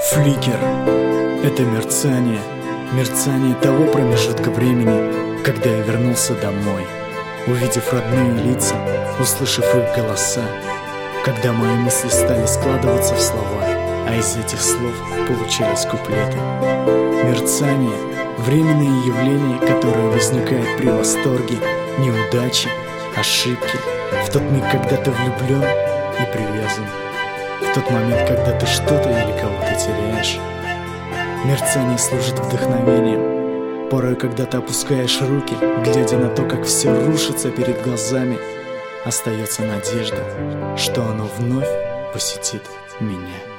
Фликер — это мерцание того промежутка времени, когда я вернулся домой, увидев родные лица, услышав их голоса, когда мои мысли стали складываться в слова, а из этих слов получались куплеты. Мерцание — временное явление, которое возникает при восторге, неудаче, ошибке, в тот миг, когда ты влюблен и привязан, в тот момент, когда ты что-то или кого-то теряешь. Мерцание служит вдохновением. Порой, когда ты опускаешь руки, глядя на то, как все рушится перед глазами, остается надежда, что оно вновь посетит меня.